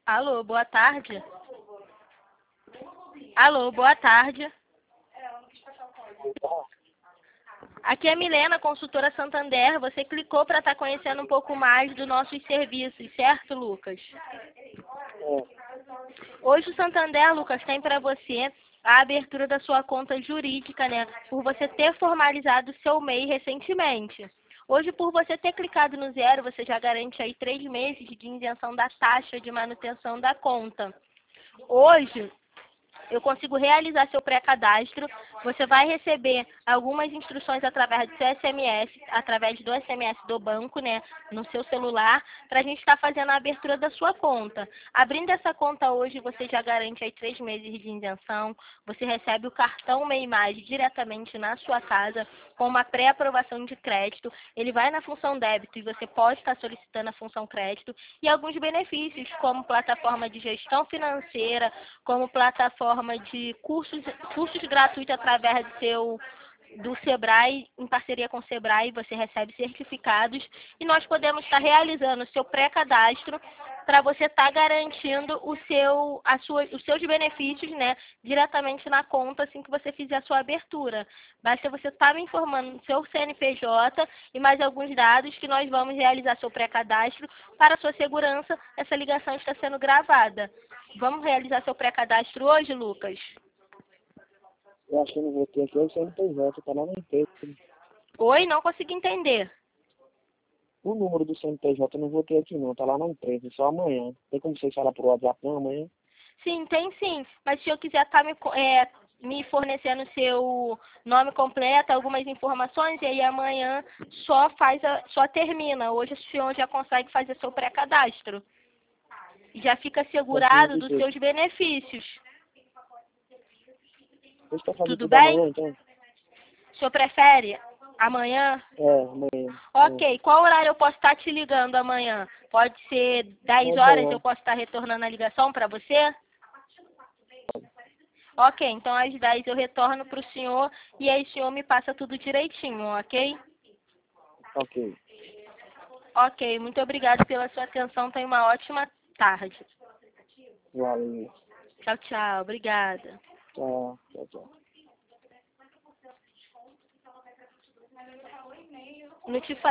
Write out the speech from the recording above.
Alô, boa tarde. Alô, boa tarde. Aqui é Milena, consultora Santander. Você clicou para estar conhecendo um pouco mais dos nossos serviços, certo, Lucas? Hoje o Santander, Lucas, tem para você a abertura da sua conta jurídica, né? Por você ter formalizado o seu MEI recentemente. Hoje, por você ter clicado no zero, você já garante aí 3 meses de isenção da taxa de manutenção da conta. Hoje, eu consigo realizar seu pré-cadastro. Você vai receber algumas instruções através do seu SMS, através do SMS do banco, né, no seu celular, para a gente estar fazendo a abertura da sua conta. Abrindo essa conta hoje, você já garante aí 3 meses de isenção. Você recebe o cartão MEI Mais diretamente na sua casa, com uma pré-aprovação de crédito. Ele vai na função débito e você pode estar solicitando a função crédito. E alguns benefícios, como plataforma de gestão financeira, como plataforma de cursos gratuitos através do Sebrae, em parceria com o Sebrae, você recebe certificados e nós podemos estar realizando o seu pré-cadastro para você estar garantindo os seus benefícios, né, diretamente na conta assim que você fizer a sua abertura. Basta você estar me informando do seu CNPJ e mais alguns dados que nós vamos realizar seu pré-cadastro. Para sua segurança, essa ligação está sendo gravada. Vamos realizar seu pré-cadastro hoje, Lucas? Eu acho que eu não vou ter aqui o CNPJ, tá lá na empresa. Oi, não consegui entender. O número do CNPJ eu não vou ter aqui não, tá lá na empresa, só amanhã. Tem como vocês falar pro WhatsApp não, amanhã? Sim, tem sim. Mas se eu quiser estar me fornecendo seu nome completo, algumas informações, e aí amanhã só termina. Hoje o senhor já consegue fazer seu pré-cadastro. Já fica assegurado dos seus benefícios. Vocês estão fazendo Tudo tudo bem? amanhã, então? O senhor prefere amanhã? Amanhã. Ok. Qual horário eu posso estar te ligando amanhã? Pode ser 10 horas, eu posso estar retornando a ligação para você? Ok, então às 10 eu retorno para o senhor e aí o senhor me passa tudo direitinho, ok? Ok. Ok, muito obrigada pela sua atenção. Tenha uma ótima tarde. Valeu. Tchau, tchau. Obrigada. Tchau, tchau, tchau. Não te